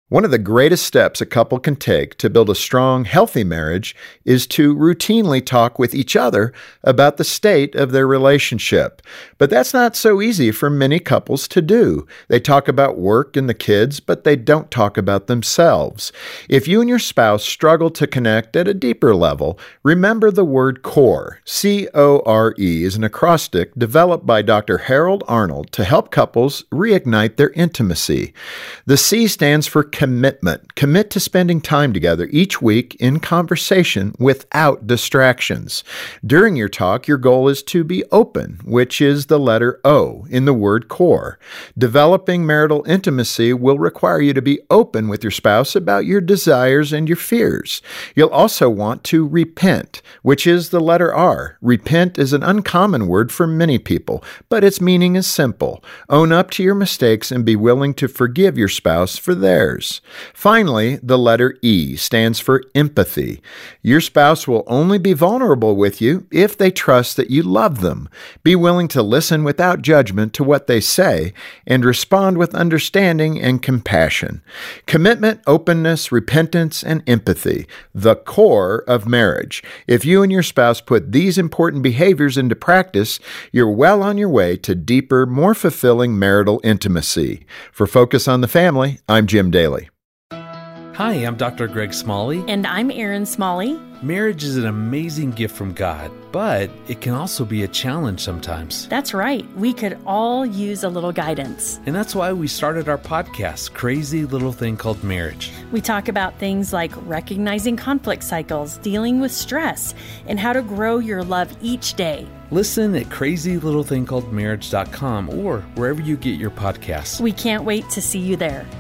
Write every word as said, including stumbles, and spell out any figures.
One of the greatest steps a couple can take to build a strong, healthy marriage is to routinely talk with each other about the state of their relationship. But that's not so easy for many couples to do. They talk about work and the kids, but they don't talk about themselves. If you and your spouse struggle to connect at a deeper level, remember the word CORE. C O R E is an acrostic developed by Doctor Harold Arnold to help couples reignite their intimacy. The C stands for commitment. Commit to spending time together each week in conversation without distractions. During your talk, your goal is to be open, which is the letter O in the word CORE. Developing marital intimacy will require you to be open with your spouse about your desires and your fears. You'll also want to repent, which is the letter R. Repent is an uncommon word for many people, but its meaning is simple. Own up to your mistakes and be willing to forgive your spouse for theirs. Finally, the letter E stands for empathy. Your spouse will only be vulnerable with you if they trust that you love them. Be willing to listen without judgment to what they say and respond with understanding and compassion. Commitment, openness, repentance, and empathy, the core of marriage. If you and your spouse put these important behaviors into practice, you're well on your way to deeper, more fulfilling marital intimacy. For Focus on the Family, I'm Jim Daly. Hi, I'm Doctor Greg Smalley. And I'm Erin Smalley. Marriage is an amazing gift from God, but it can also be a challenge sometimes. That's right. We could all use a little guidance. And that's why we started our podcast, Crazy Little Thing Called Marriage. We talk about things like recognizing conflict cycles, dealing with stress, and how to grow your love each day. Listen at crazy little thing called marriage dot com or wherever you get your podcasts. We can't wait to see you there.